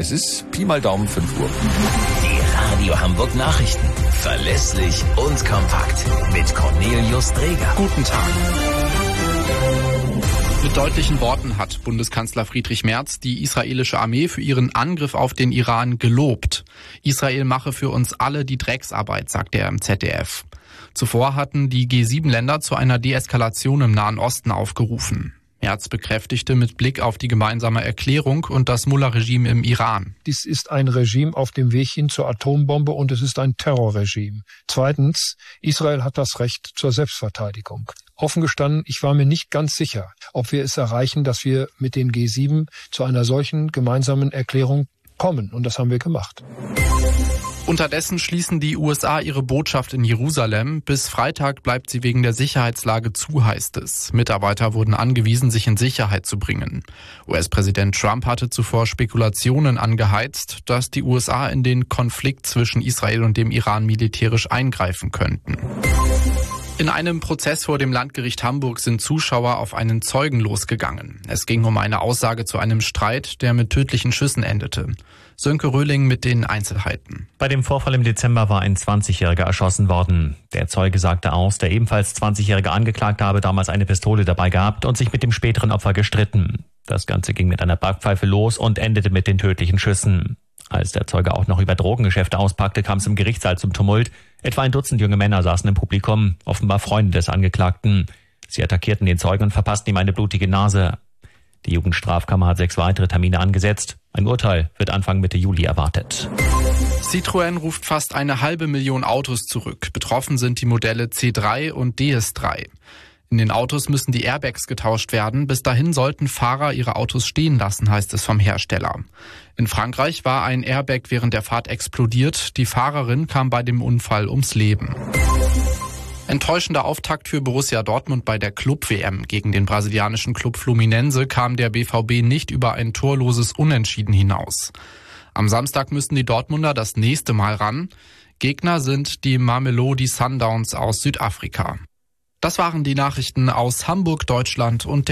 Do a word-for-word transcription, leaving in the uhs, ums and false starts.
Es ist Pi mal Daumen fünf Uhr. Die Radio Hamburg Nachrichten. Verlässlich und kompakt. Mit Cornelius Dreger. Guten Tag. Mit deutlichen Worten hat Bundeskanzler Friedrich Merz die israelische Armee für ihren Angriff auf den Iran gelobt. Israel mache für uns alle die Drecksarbeit, sagte er im Z D F. Zuvor hatten die G sieben Länder zu einer Deeskalation im Nahen Osten aufgerufen. Merz bekräftigte mit Blick auf die gemeinsame Erklärung und das Mullah-Regime im Iran. Dies ist ein Regime auf dem Weg hin zur Atombombe und es ist ein Terrorregime. Zweitens, Israel hat das Recht zur Selbstverteidigung. Offen gestanden, ich war mir nicht ganz sicher, ob wir es erreichen, dass wir mit den G sieben zu einer solchen gemeinsamen Erklärung kommen. Und das haben wir gemacht. Unterdessen schließen die U S A ihre Botschaft in Jerusalem. Bis Freitag bleibt sie wegen der Sicherheitslage zu, heißt es. Mitarbeiter wurden angewiesen, sich in Sicherheit zu bringen. U S-Präsident Trump hatte zuvor Spekulationen angeheizt, dass die U S A in den Konflikt zwischen Israel und dem Iran militärisch eingreifen könnten. In einem Prozess vor dem Landgericht Hamburg sind Zuschauer auf einen Zeugen losgegangen. Es ging um eine Aussage zu einem Streit, der mit tödlichen Schüssen endete. Sönke Röhling mit den Einzelheiten. Bei dem Vorfall im Dezember war ein zwanzigjähriger erschossen worden. Der Zeuge sagte aus, der ebenfalls zwanzigjährige Angeklagte habe damals eine Pistole dabei gehabt und sich mit dem späteren Opfer gestritten. Das Ganze ging mit einer Backpfeife los und endete mit den tödlichen Schüssen. Als der Zeuge auch noch über Drogengeschäfte auspackte, kam es im Gerichtssaal zum Tumult. Etwa ein Dutzend junge Männer saßen im Publikum, offenbar Freunde des Angeklagten. Sie attackierten den Zeugen und verpassten ihm eine blutige Nase. Die Jugendstrafkammer hat sechs weitere Termine angesetzt. Ein Urteil wird Anfang Mitte Juli erwartet. Citroën ruft fast eine halbe Million Autos zurück. Betroffen sind die Modelle C drei und D S drei. In den Autos müssen die Airbags getauscht werden. Bis dahin sollten Fahrer ihre Autos stehen lassen, heißt es vom Hersteller. In Frankreich war ein Airbag während der Fahrt explodiert. Die Fahrerin kam bei dem Unfall ums Leben. Enttäuschender Auftakt für Borussia Dortmund bei der Club-W M. Gegen den brasilianischen Club Fluminense kam der B V B nicht über ein torloses Unentschieden hinaus. Am Samstag müssen die Dortmunder das nächste Mal ran. Gegner sind die Mamelodi Sundowns aus Südafrika. Das waren die Nachrichten aus Hamburg, Deutschland und der